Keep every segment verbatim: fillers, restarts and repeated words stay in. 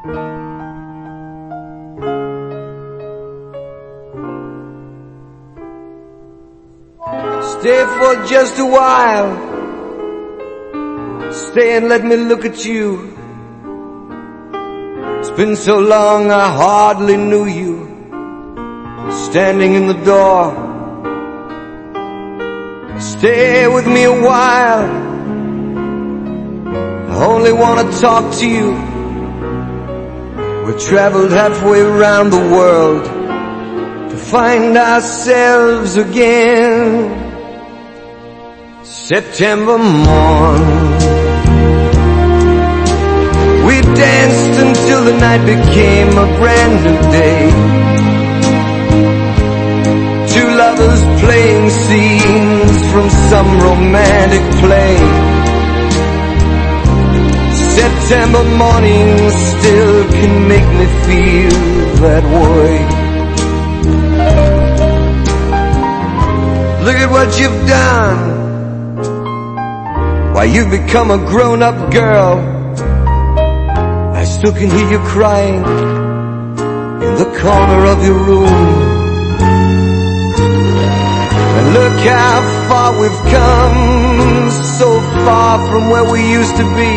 Stay for just a while. Stay and let me look at you. It's been so long I hardly knew you. Standing in the door. Stay with me a while. I only want to talk to you. We traveled halfway around the world to find ourselves again. September morn, we danced until the night became a brand new day. Two lovers playing scenes from some romantic play. September morning still can make me feel that way. Look at what you've done. Why, you've become a grown-up girl. I still can hear you crying in the corner of your room. And look how far we've come, so far from where we used to be,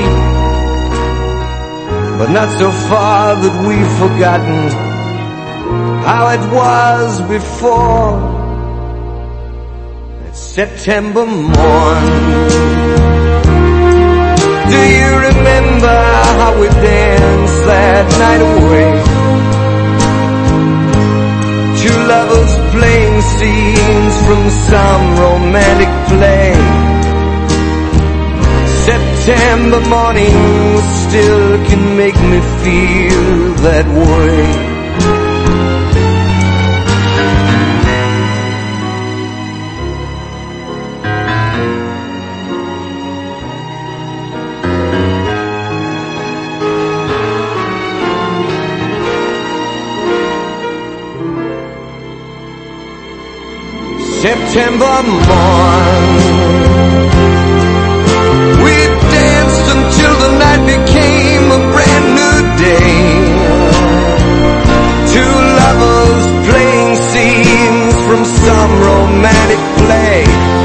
but not so far that we've forgotten how it was before. That September morn, do you remember how we danced that night away? Two lovers playing scenes from some romantic play. September morning still can make me feel that way. September morn, we danced until the night became a brand new day. Two lovers playing scenes from some romantic play.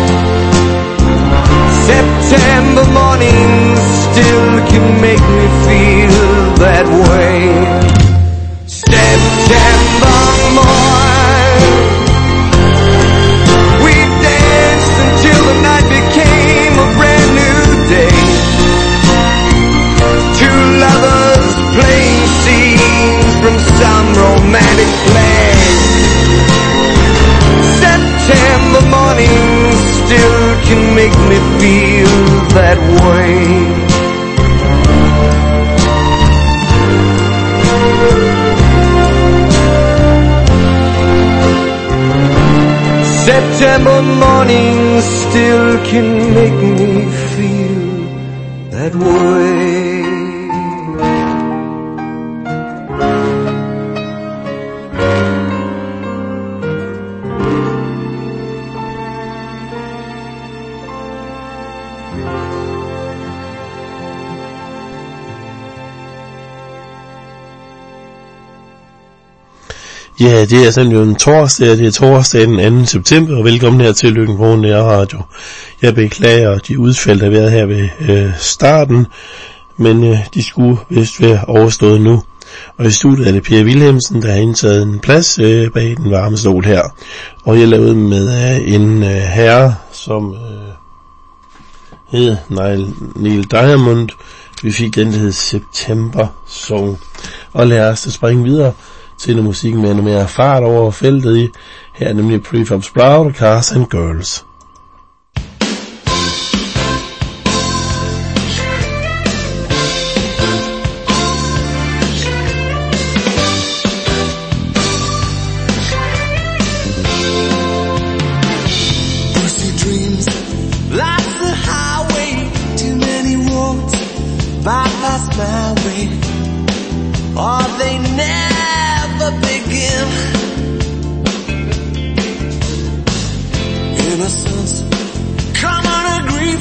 September morning still can make me feel that way. September morn, some romantic play. September morning still can make me feel that way. September morning still can make me feel that way. Ja, det er sådan jo en torsdag, det er torsdag den anden september, og velkommen her til Løkken Kro Nærradio. Jeg beklager de udfald, der har været her ved øh, starten, men øh, de skulle vist være overstået nu. Og i studiet er det Per Wilhelmsen, der har indtaget en plads øh, bag den varme stol her. Og jeg lavede med øh, en øh, herre, som øh, hed Neil Diamond. Vi fik den, der hed September Song. Og lad os da springe videre til noget musik med noget mere fart over feltet i. Her er nemlig Prefab Sprout og Cars and Girls.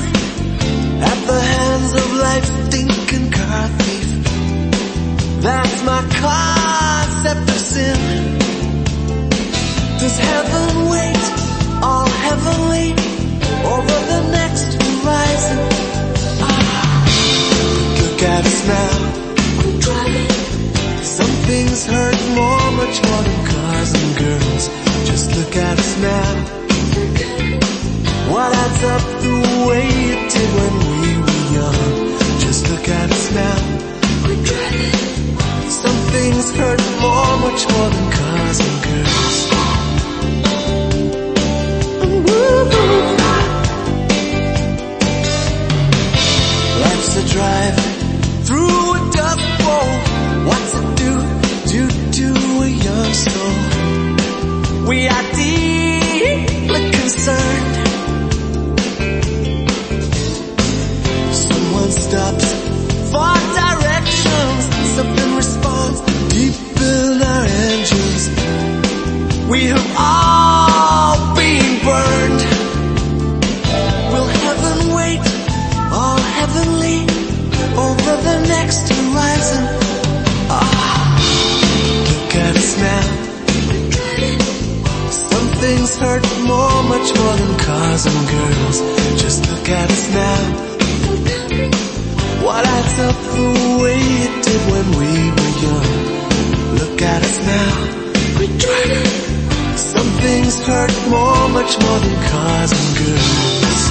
That's Look at us now. We're driving. Some things hurt more, much more than cars and girls. Just look at us now. What adds up the way it did when we were young? Just look at us now. We're driving. Some things hurt more, much more than cars and girls. Life's a drive through a dust bowl. What's it do, do, do a young soul? We are deeply concerned. Someone stops for directions. Something responds deep in our engines. We have all been burned. Will heaven wait, all heavenly, over the next horizon? Ah, look at us now. Some things hurt more, much more than cars and girls. Just look at us now. What adds up the way it did when we were young? Look at us now. We're driving. Some things hurt more, much more than cars and girls.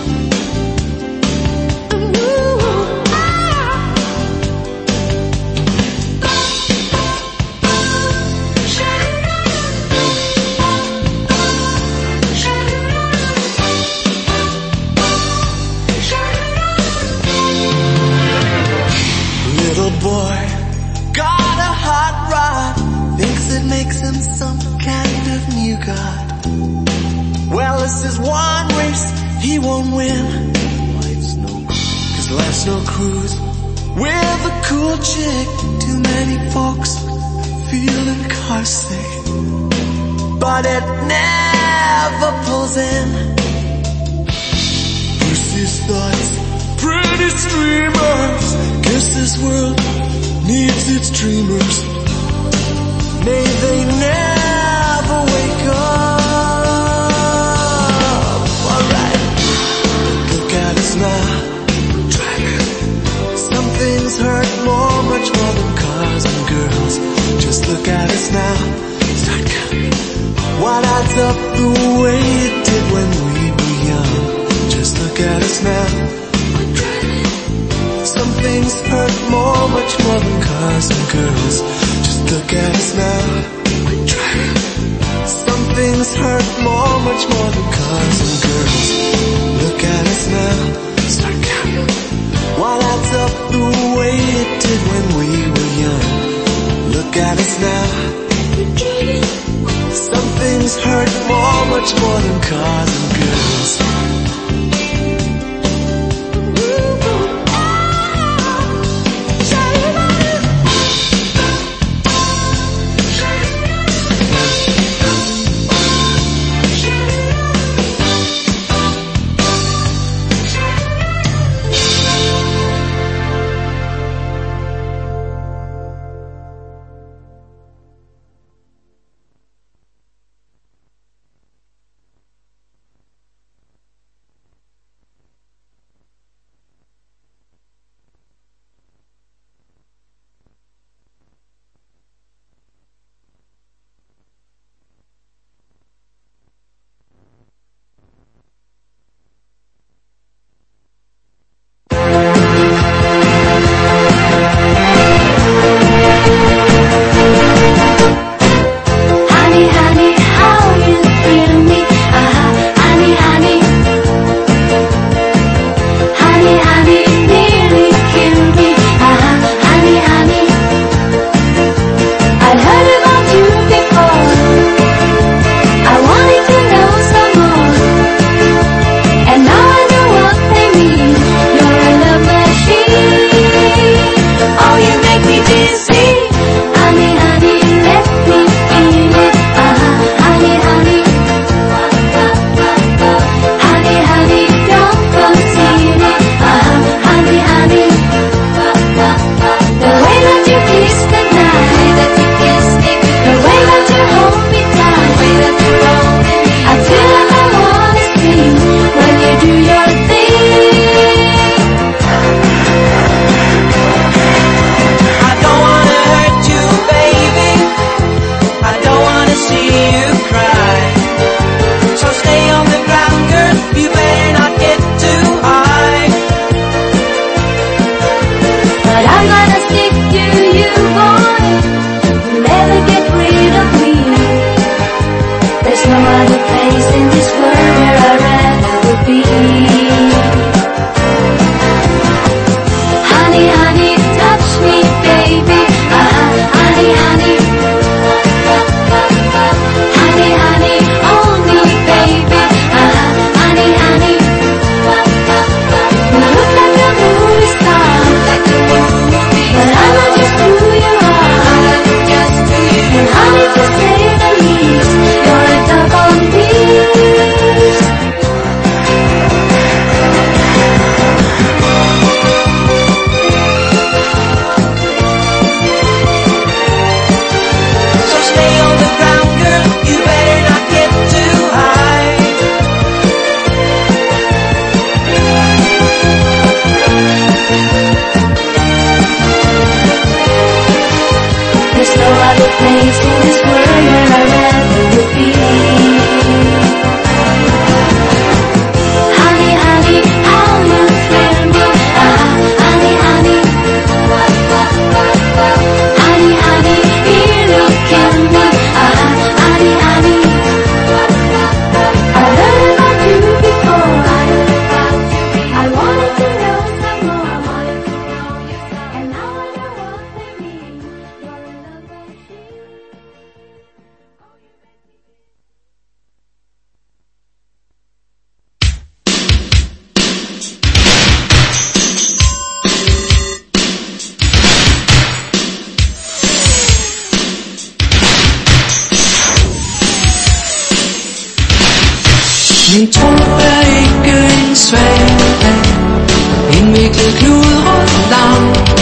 Little boy got a hot rod, thinks it makes him some kind of new god. Well, this is one race he won't win. Life's no, cause life's no cruise with a cool chick. Too many folks feeling car sick, but it never pulls in. Lucy's thoughts, pretty streamers. Guess this world needs its dreamers. May they never wake up. Alright, look at us now. Some things hurt more, much more than cars and girls. Just look at us now. Start counting. What adds up the way it did when we were young? Just look at us now. Some things hurt more, much more than cars and girls. Just look at us now. Some things hurt more, much more than cars and girls. Look at us now. Start counting. What adds up the way it did when we were young? Look at us now. Some things hurt more, much more than cars and girls. Min tro er ikke en svag, en viklet klud rundt lang.